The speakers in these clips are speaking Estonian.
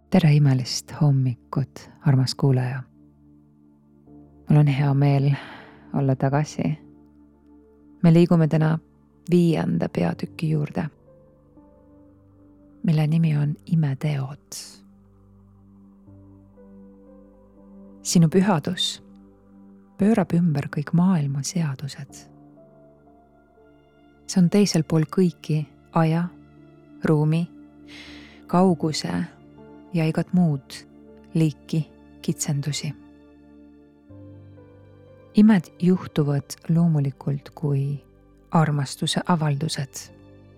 Tere imelist hommikut, armas kuulaja. Mul on hea meel olla tagasi. Me liigume täna 5. peatüki juurde, mille nimi on imeteod. Sinu pühadus pöörab ümber kõik maailma seadused. See on teisel pool kõiki aja, ruumi, kauguse ja igat muud liiki kitsendusi. Imed juhtuvad loomulikult kui armastuse avaldused.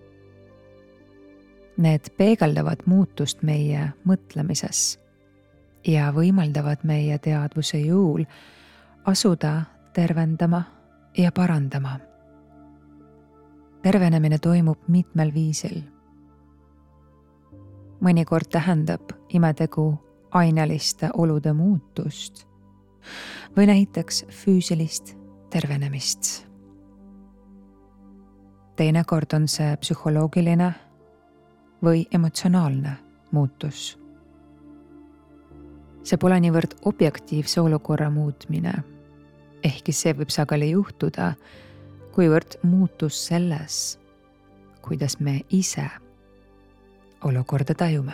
Need peegeldavad muutust meie mõtlemises ja võimaldavad meie teadvuse jõul asuda tervendama ja parandama. Tervenemine toimub mitmel viisil. Mõnikord tähendab imetegu aineliste olude muutust või näiteks füüsilist tervenemist. Teinekord on see psühholoogiline või emotsionaalne muutus. See pole niivõrd objektiivse olukorra muutmine, ehkki see võib sageli juhtuda, kuivõrd muutus selles, kuidas me ise olukorda tajume.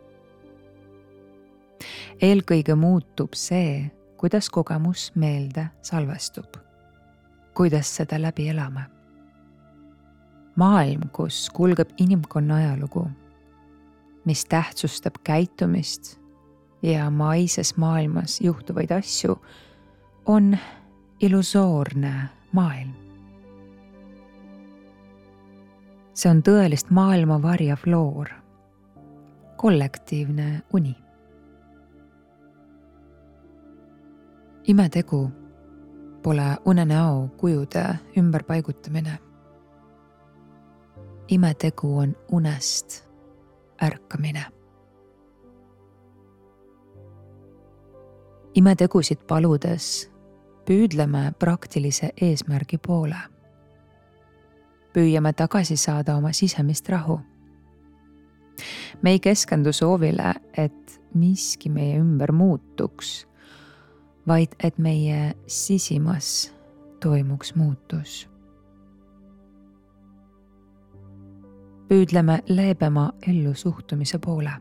Eelkõige muutub see, kuidas kogemus meelde salvestub, kuidas seda läbi elame. Maailm, kus kulgeb inimkonna ajalugu, mis tähtsustab käitumist ja maises maailmas juhtuvaid asju, on illusoorne maailm. See on tõelist maailma varjav loor, kollektiivne uni. Imetegu pole unenäo kujude ümberpaigutamine. Imetegu on unest ärkamine. Imetegusid paludes püüdleme praktilise eesmärgi poole. Püüame tagasi saada oma sisemist rahu. Me ei keskendu soovile, et miski meie ümber muutuks, vaid et meie sisimas toimuks muutus. Püüdleme leebema ellusuhtumise poole.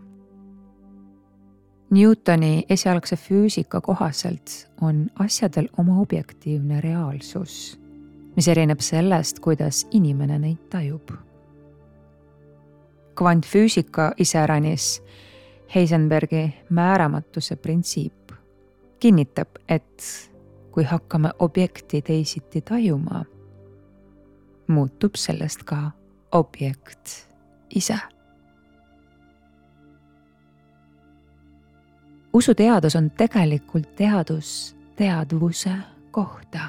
Newtoni esialgse füüsika kohaselt on asjadel oma objektiivne reaalsus, mis erineb sellest, kuidas inimene neid tajub. Kvantfüüsika iseäranis Heisenbergi määramatuse printsiip kinnitab, et kui hakkame objekti teisiti tajuma, muutub sellest ka objekt ise. Usuteadus on tegelikult teadus teadvuse kohta.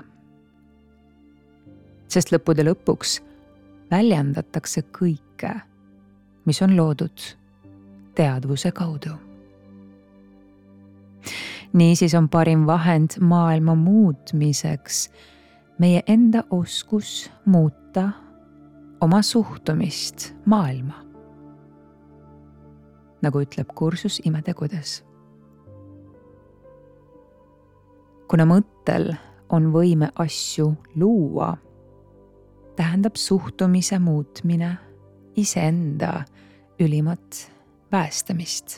Sest lõppude lõpuks väljendatakse kõike, mis on loodud teadvuse kaudu. Niisiis on parim vahend maailma muutmiseks meie enda oskus muuta oma suhtumist maailma. Nagu ütleb kursus imetegudes. Kuna mõttel on võime asju luua, tähendab suhtumise muutmine iseenda ülimat päästamist.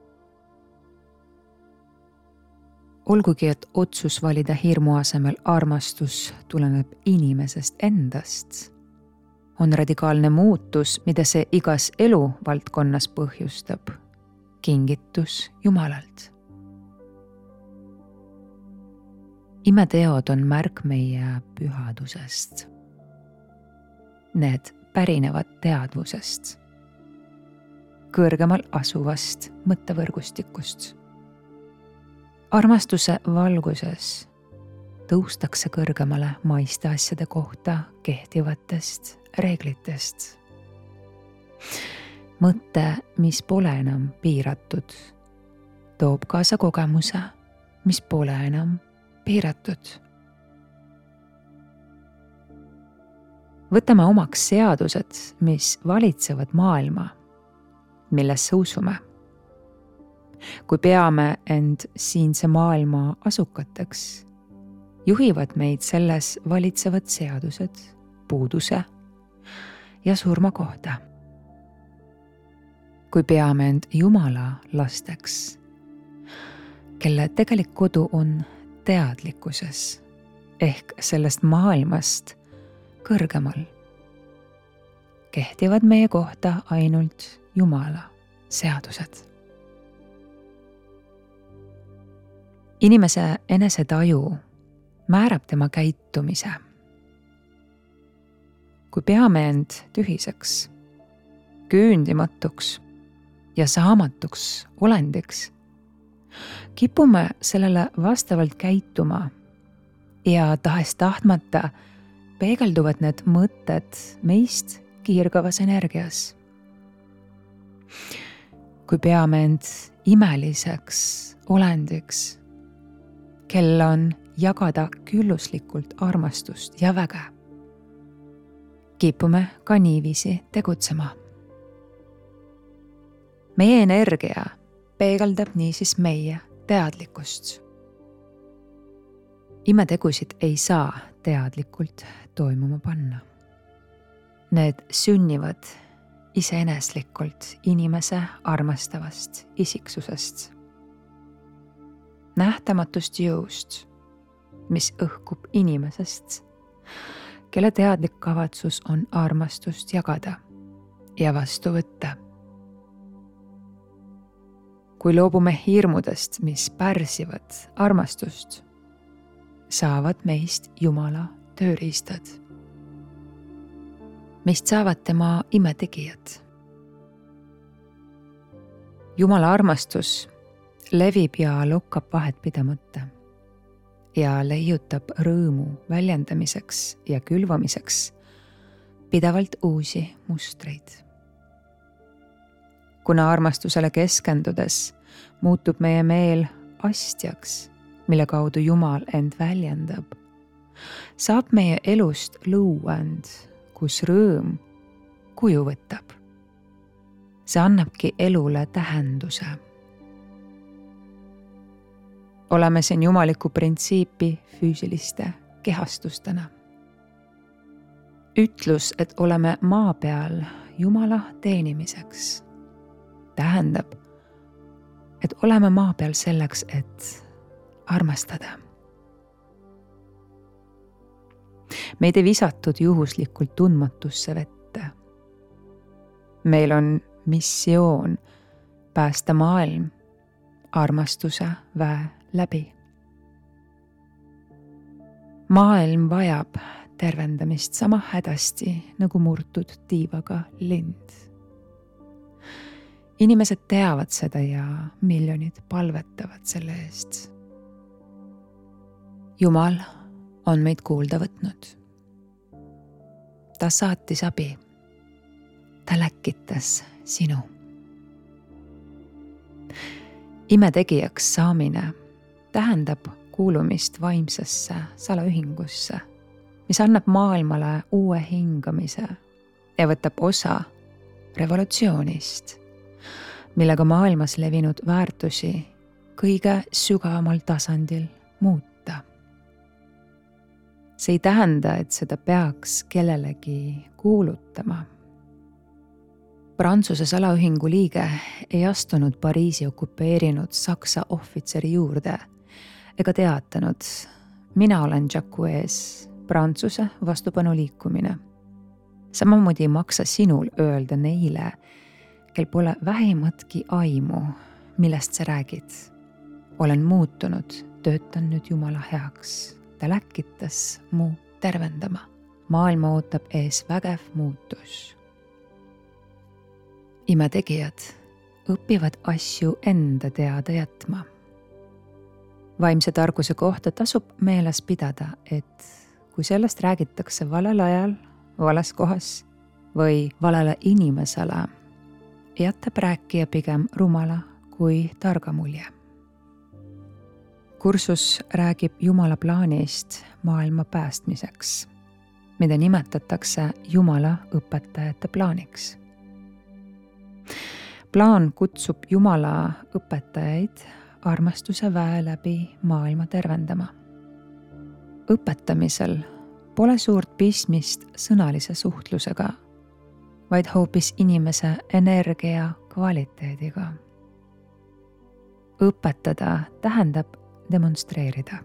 Olgugi, et otsus valida hirmu asemel armastus tuleneb inimesest endast, on radikaalne muutus, mida see igas eluvaldkonnas põhjustab, kingitus Jumalalt. Imeteod on märk meie pühadusest. Need pärinevad teadvusest, kõrgemal asuvast mõttevõrgustikust. Armastuse valguses tõustakse kõrgemale maiste asjade kohta kehtivatest reeglitest. Mõte, mis pole enam piiratud, toob kaasa kogemuse, mis pole enam piiratud. Võtame omaks seadused, mis valitsevad maailma, millesse usume. kui peame end siinse maailma asukateks, juhivad meid selles valitsevad seadused puuduse ja surma kohta. Kui peame end Jumala lasteks, kelle tegelik kodu on teadlikkuses ehk sellest maailmast kõrgemal, kehtivad meie kohta ainult Jumala seadused. Inimese enesetaju määrab tema käitumise. Kui peame end tühiseks, küündimatuks ja saamatuks olendiks, kipume sellele vastavalt käituma ja tahes-tahtmata peegelduvad need mõtted meist kiirgavas energias. Kui peame end imeliseks olendiks, kel on jagada külluslikult armastust ja väge, kipume ka niiviisi tegutsema. Meie energia peegeldab niisiis meie teadlikkust. Imetegusid ei saa teadlikult toimuma panna. Need sünnivad iseeneslikult inimese armastavast isiksusest, nähtamatust jõust, mis õhkub inimesest, kelle teadlik kavatsus on armastust jagada ja vastu võtta. Kui loobume hirmudest, mis pärsivad armastust, saavad meist Jumala tööriistad. Meist saavad tema imetegijad. Jumala armastus levib ja lokkab vahet pidamata ja leiutab rõõmu väljendamiseks ja külvamiseks pidevalt uusi mustreid. Kuna armastusele keskendudes muutub meie meel astjaks, mille kaudu Jumal end väljendab, saab meie elust lõuend, kus rõõm kuju võtab. See annabki elule tähenduse. Oleme siin jumaliku printsiipi füüsiliste kehastustena. Ütlus, et oleme maa peal Jumala teenimiseks, tähendab, et oleme maa peal selleks, et armastada. Meid ei visatud juhuslikult tundmatusse vette. Meil on missioon päästa maailm armastuse väe läbi. Maailm vajab tervendamist sama hädasti nagu murtud tiivaga lind. Inimesed teavad seda ja miljonid palvetavad selle eest. Jumal on meid kuulda võtnud. Ta saatis abi. Ta läkitas sinu. Imetegijaks saamine tähendab kuulumist vaimsesse salaühingusse, mis annab maailmale uue hingamise ja võtab osa revolutsioonist, millega maailmas levinud väärtusi kõige sügavamal tasandil muuta. See ei tähenda, et seda peaks kellelegi kuulutama. Prantsuse salaühingu liige ei astunud Pariisi okupeerinud Saksa ohvitseri juurde ega teatanud, mina olen Jacques, Prantsuse vastupanu liikumine. Samamoodi ei maksa sinul öelda neile, kel pole vähimatki aimu, millest sa räägid. Olen muutunud, töötan nüüd Jumala heaks. Ta läkitas mu tervendama. Maailma ootab ees vägev muutus. Imetegijad õpivad asju enda teada jätma. Vaimse tarkuse kohta tasub meeles pidada, et kui sellest räägitakse valel ajal, vales kohas või valele inimesele, jätab rääkija pigem rumala kui targa mulje. Kursus räägib Jumala plaanist maailma päästmiseks, mida nimetatakse Jumala õpetajate plaaniks. plaan kutsub Jumala õpetajaid armastuse väe läbi maailma tervendama. Õpetamisel pole suurt pistmist sõnalise suhtlusega, vaid hoopis inimese energia kvaliteediga. Õpetada tähendab demonstreerida.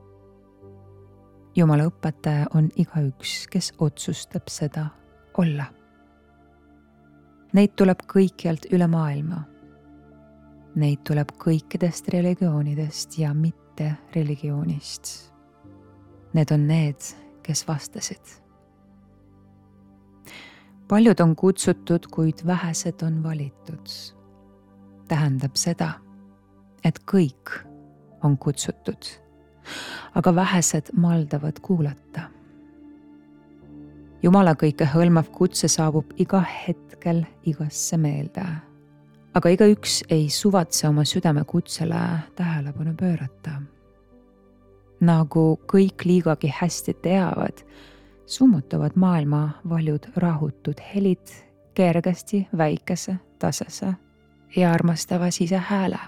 Jumala õpetaja on igaüks, kes otsustab seda olla. Neid tuleb kõikjalt üle maailma. Neid tuleb kõikidest religioonidest ja mitte religioonist. Need on need, kes vastasid. Paljud on kutsutud, kuid vähesed on valitud. Tähendab seda, et kõik on kutsutud, aga vähesed maldavad kuulata. Jumala kõikehõlmav kutse saabub iga hetkel igasse meelde, aga igaüks ei suvatse oma südame kutsele tähelepanu pöörata. Nagu kõik liigagi hästi teavad, summutavad maailma valjud rahutud helid kergesti väikese, tasase ja armastava sisehääle.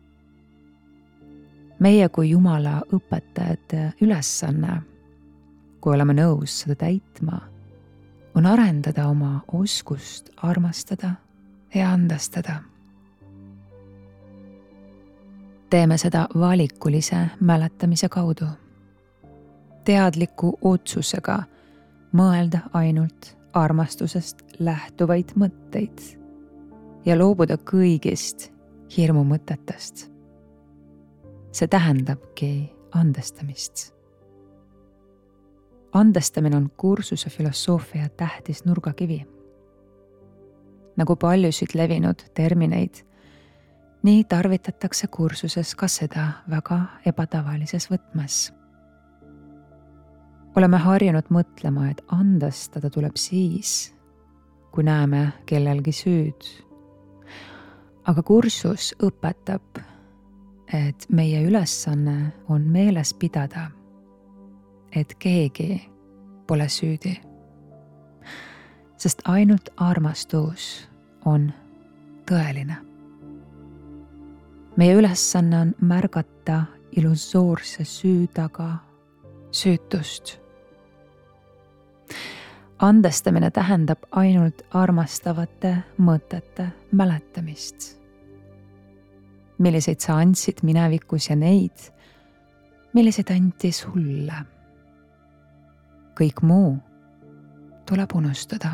Meie kui Jumala õpetajate ülesanne, kui oleme nõus seda täitma, on arendada oma oskust armastada ja andestada. Teeme seda valikulise mäletamise kaudu, teadliku otsusega mõelda ainult armastusest lähtuvaid mõtteid ja loobuda kõigist hirmumõtetest. See tähendabki andestamist. Andestamine on kursuse filosoofia tähtis nurgakivi. Nagu paljusid levinud termineid, nii tarvitatakse kursuses ka seda väga ebatavalises võtmes. Oleme harjunud mõtlema, et andestada tuleb siis, kui näeme kellelgi süüd. Aga kursus õpetab, et meie ülesanne on meeles pidada, et keegi pole süüdi, sest ainult armastus on tõeline. Meie ülesanne on märgata illusoorse süü taga süütust. Andestamine tähendab ainult armastavate mõtete mäletamist. Milliseid sa andsid minevikus ja neid, milliseid anti sulle. Kõik muu tuleb unustada.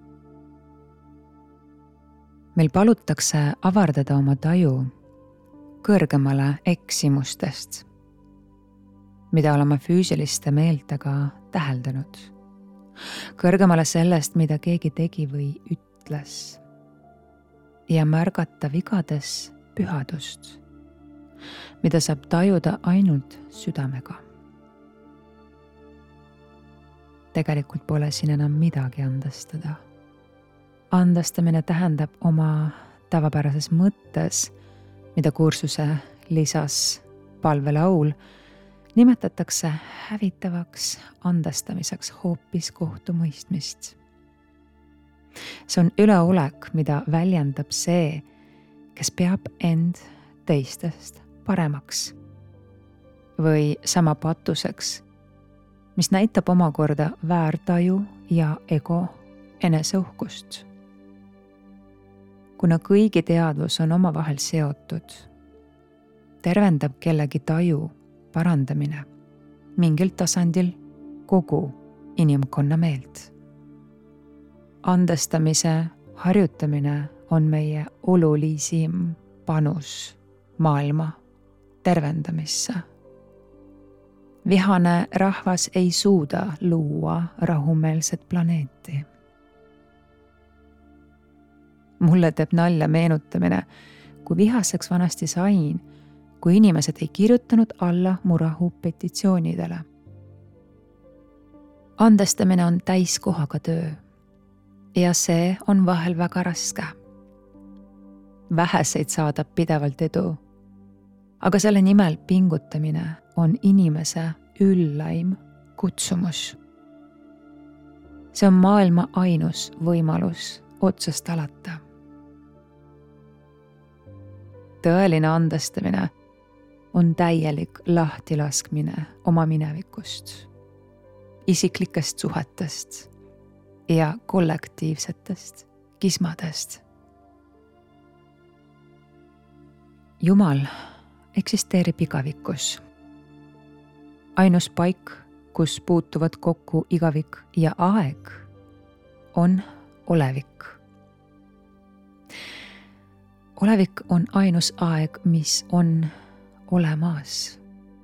Meil palutakse avardada oma taju kõrgemale eksimustest, mida oleme füüsiliste meeltega täheldanud. Kõrgemale sellest, mida keegi tegi või ütles. Ja märgata vigades pühadust, mida saab tajuda ainult südamega. Tegelikult pole siin enam midagi andestada. Andestamine tähendab oma tavapärases mõttes, mida kursuse lisas palvelaul, nimetatakse hävitavaks andestamiseks hoopis kohtumõistmist. See on üleolek, mida väljendab see, kes peab end teistest paremaks või sama patuseks, mis näitab omakorda väärtaju ja ego eneseuhkust. Kuna kõigi teadvus on omavahel seotud, tervendab kellegi taju parandamine mingil tasandil kogu inimkonna meelt. Andestamise harjutamine on meie olulisim panus maailma tervendamisse. Vihane rahvas ei suuda luua rahumeelset planeeti. Mulle teeb nalja meenutamine, kui vihaseks vanasti sain, kui inimesed ei kirjutanud alla mu rahupetitsioonidele. Andestamine on täiskohaga töö ja see on vahel väga raske. Väheseid saadab pidevalt edu, aga selle nimel pingutamine on inimese üllaim kutsumus. See on maailma ainus võimalus otsast alata. tõeline andestamine on täielik lahtilaskmine oma minevikust, isiklikest suhetest ja kollektiivsetest kismadest. Jumal eksisteerib igavikus. Ainus paik, kus puutuvad kokku igavik ja aeg, on olevik. Olevik on ainus aeg, mis on olemas.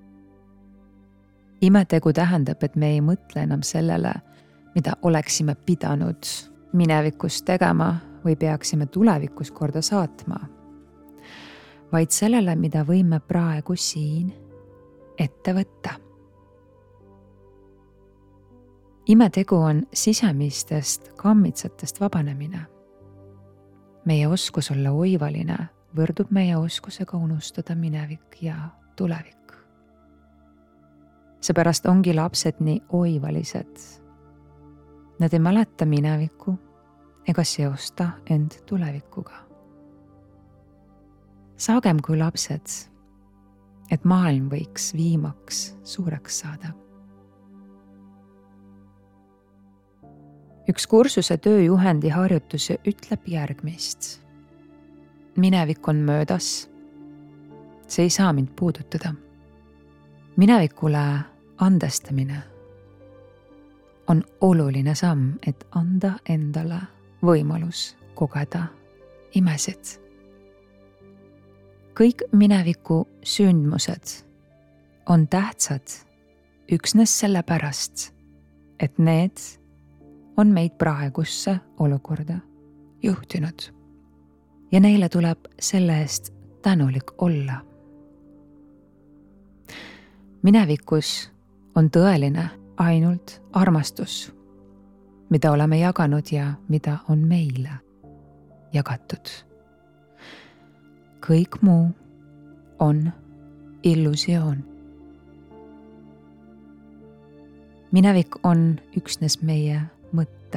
Imetegu tähendab, et me ei mõtle enam sellele, mida oleksime pidanud minevikus tegema või peaksime tulevikus korda saatma, vaid sellele, mida võime praegu siin ette võtta. Imetegu on sisemistest kammitsatest vabanemine. Meie oskus olla oivaline võrdub meie oskusega unustada minevik ja tulevik. Seepärast ongi lapsed nii oivalised. Nad ei mäleta minevikku ega seosta end tulevikuga. Saagem kui lapsed, et maailm võiks viimaks suureks saada. Üks kursuse tööjuhendi harjutus ütleb järgmist. Minevik on möödas. See ei saa mind puudutada. Minevikule andestamine on oluline samm, et anda endale võimalus kogeda imesid. Kõik mineviku sündmused on tähtsad üksnes sellepärast, et need on meid praegusse olukorda juhtinud ja neile tuleb selle eest tänulik olla. Minevikus on tõeline ainult armastus, mida oleme jaganud ja mida on meile jagatud. Kõik muu on illusioon. Minevik on üksnes meie mõtte.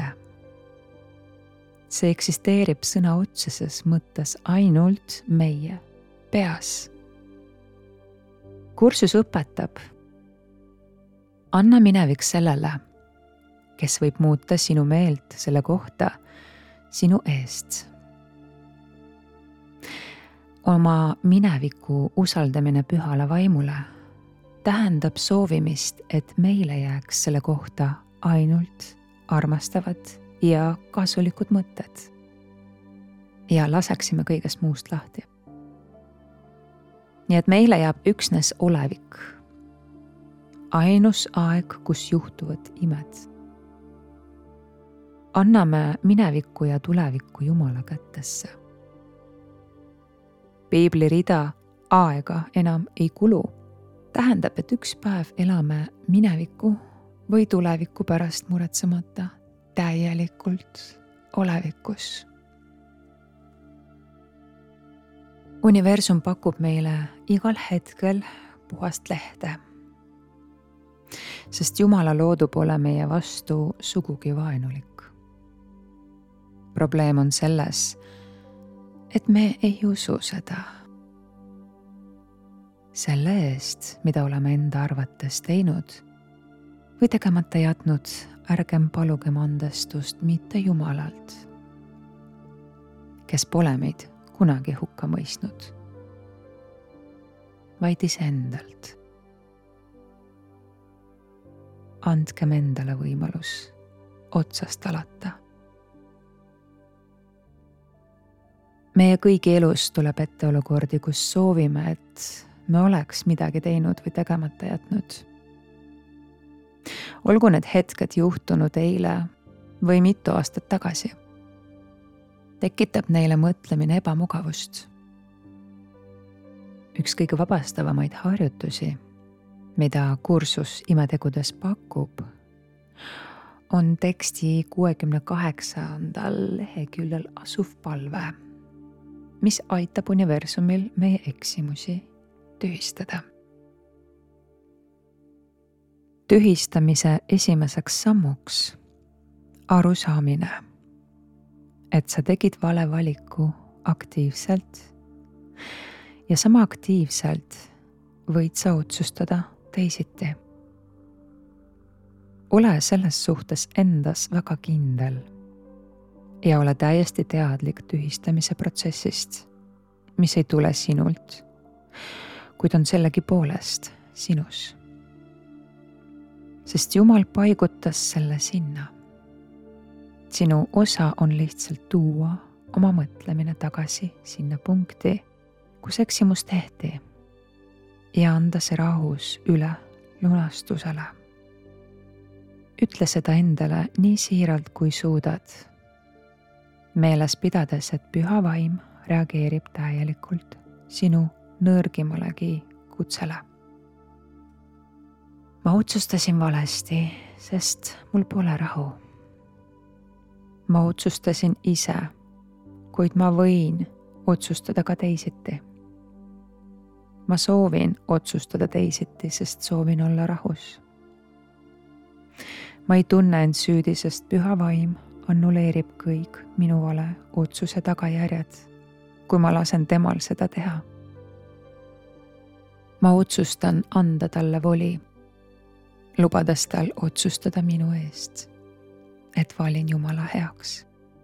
See eksisteerib sõna otseses mõttes ainult meie peas. Kursus õpetab, anna minevik sellele, kes võib muuta sinu meelt selle kohta sinu eest. Oma mineviku usaldamine pühale vaimule tähendab soovimist, et meile jääks selle kohta ainult armastavad ja kasulikud mõtted ja laseksime kõigest muust lahti. Nii et meile jääb üksnes olevik, ainus aeg, kus juhtuvad imed. Anname minevikku ja tulevikku Jumala kätesse. Piibli rida aega enam ei kulu tähendab, et üks päev elame mineviku või tuleviku pärast muretsemata täielikult olevikus. Universum pakub meile igal hetkel puhast lehte, sest Jumala loodu pole meie vastu sugugi vaenulik. Probleem on selles, et me ei usu seda. Selle eest, mida oleme enda arvates teinud või tegemata jätnud, ärgem palugem andestust mitte Jumalalt, kes pole meid kunagi hukka mõistnud, vaid iseendalt. Andkem endale võimalus otsast alata. Meie kõigi elus tuleb ette olukordi, kus soovime, et me oleks midagi teinud või tegemata jätnud. Olgu need hetked juhtunud eile või mitu aastat tagasi. Tekitab neile mõtlemine ebamugavust. Üks kõige vabastavamaid harjutusi, mida kursus imetegudes pakub, on teksti 68. leheküljel asuv palve, mis aitab universumil meie eksimusi tühistada. Tühistamise esimeseks sammuks arusaamine, et sa tegid vale valiku aktiivselt ja sama aktiivselt võid sa otsustada teisiti. Ole selles suhtes endas väga kindel ja ole täiesti teadlik tühistamise protsessist, mis ei tule sinult, kuid on sellegipoolest sinus. Sest Jumal paigutas selle sinna. Sinu osa on lihtsalt tuua oma mõtlemine tagasi sinna punkti, kus eksimus tehti ja anda see rahus üle lunastusele. Ütle seda endale nii siiralt kui suudad, meeles pidades, et püha vaim reageerib täielikult sinu nõrgimalegi kutsele. Ma otsustasin valesti, sest mul pole rahu. Ma otsustasin ise, kuid ma võin otsustada ka teisiti. Ma soovin otsustada teisiti, sest soovin olla rahus. Ma ei tunne end süüdi, sest püha vaim annuleerib kõik minu vale otsuse tagajärjed, kui ma lasen temal seda teha. Ma otsustan anda talle voli, lubades tal otsustada minu eest, et valin Jumala heaks.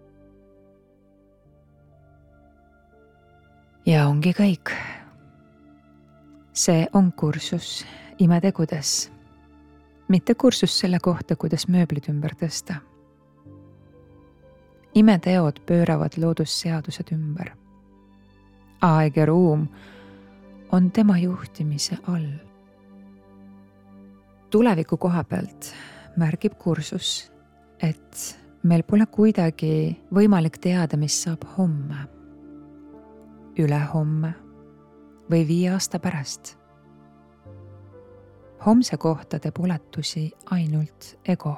Ja ongi kõik. See on kursus imetegudes, mitte kursus selle kohta, kuidas mööblid ümber tõsta. Imeteod pööravad loodusseadused ümber. Aeg ja ruum on tema juhtimise all. Tuleviku koha pealt märgib kursus, et meil pole kuidagi võimalik teada, mis saab homme, ülehomme või 5 aasta pärast. Homse kohta teeb oletusi ainult ego.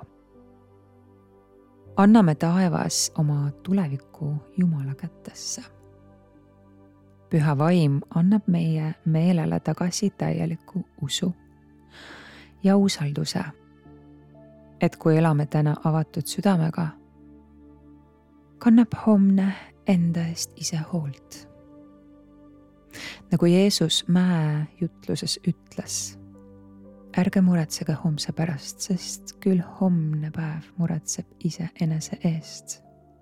Anname taevas oma tuleviku Jumala kätesse. Püha vaim annab meie meelele tagasi täieliku usu ja usalduse, et kui elame täna avatud südamega, kannab homne enda eest ise hoolt. Nagu Jeesus mäe jutluses ütles, ärge muretsege homse pärast, sest küll homne päev muretseb ise enese eest.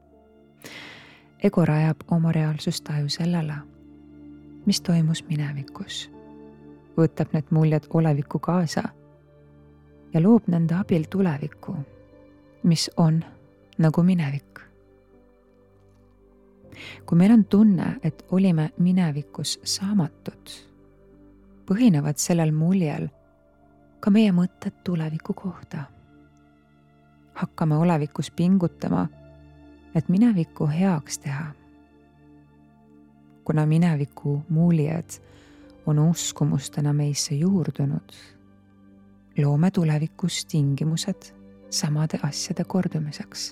Ego rajab oma reaalsustaju sellele, mis toimus minevikus, võtab need muljed oleviku kaasa ja loob nende abil tulevikku, mis on nagu minevik. Kui meil on tunne, et olime minevikus saamatud, põhinevad sellel muljel ka meie mõtted tuleviku kohta. Hakkame olevikus pingutama, et minevikku heaks teha. Kuna mineviku muljed on uskumustena meisse juurdunud, loome tulevikus tingimused samade asjade kordumiseks.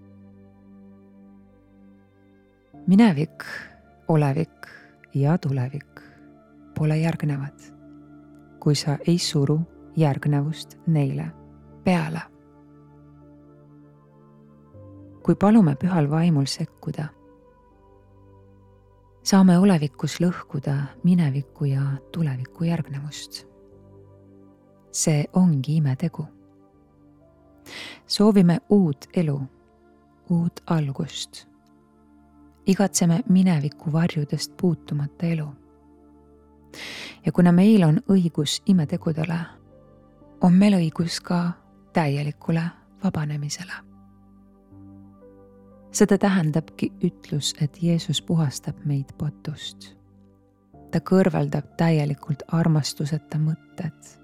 Minevik, olevik ja tulevik pole järgnevad, kui sa ei suru järgnevust neile peale. Kui palume pühal vaimul sekkuda, saame olevikus lõhkuda mineviku ja tuleviku järgnevust. See ongi imetegu. Soovime uut elu, uut algust. Igatseme mineviku varjudest puutumata elu. Ja kuna meil on õigus imetegudele, on meil õigus ka täielikule vabanemisele. Seda tähendabki ütlus, et Jeesus puhastab meid potust. Ta kõrvaldab täielikult armastuseta mõtted.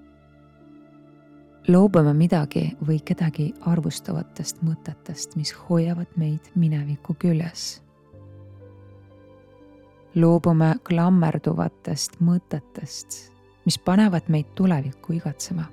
Loobume midagi või kedagi arvustavatest mõtetest, mis hoiavad meid mineviku küljes. Loobume klammerduvatest mõtetest, mis panevad meid tulevikku igatsema.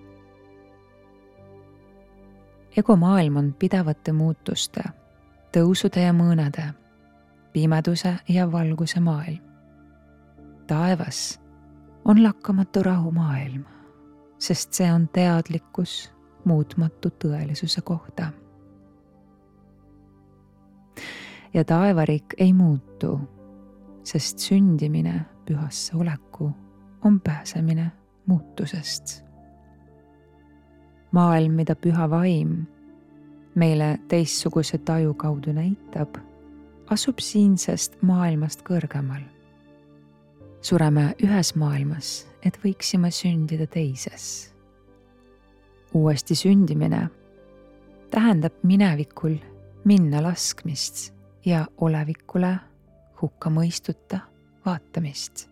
Ego maailm on pidevate muutuste, tõusude ja mõõnade, pimeduse ja valguse maailm. Taevas on lakkamatu rahu maailm, sest see on teadlikkus muutmatu tõelisuse kohta. Ja taevariik ei muutu, sest sündimine pühasse oleku on pääsemine muutusest. Maailm, mida püha vaim meile teistsuguse taju kaudu näitab, asub siinsest maailmast kõrgemal. Sureme ühes maailmas, et võiksime sündida teises. Uuesti sündimine tähendab minevikul minna laskmist ja olevikule hukkamõistuta vaatamist.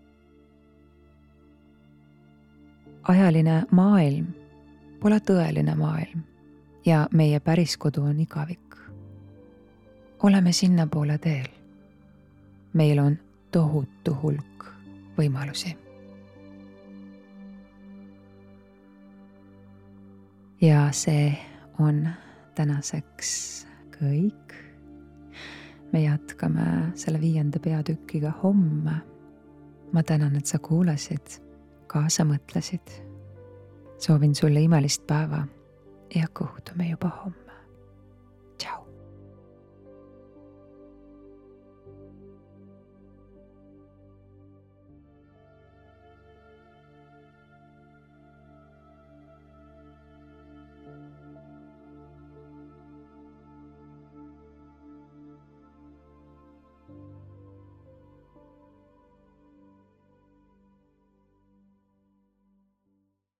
Ajaline maailm pole tõeline maailm ja meie päriskodu on igavik. Oleme sinnapoole teel. Meil on tohutu hulk võimalusi. Ja see on tänaseks kõik. Me jätkame selle 5. peatükiga homme. Ma tänan, et sa kuulasid, kaasa mõtlesid. Soovin sulle imelist päeva ja kohtume juba homme.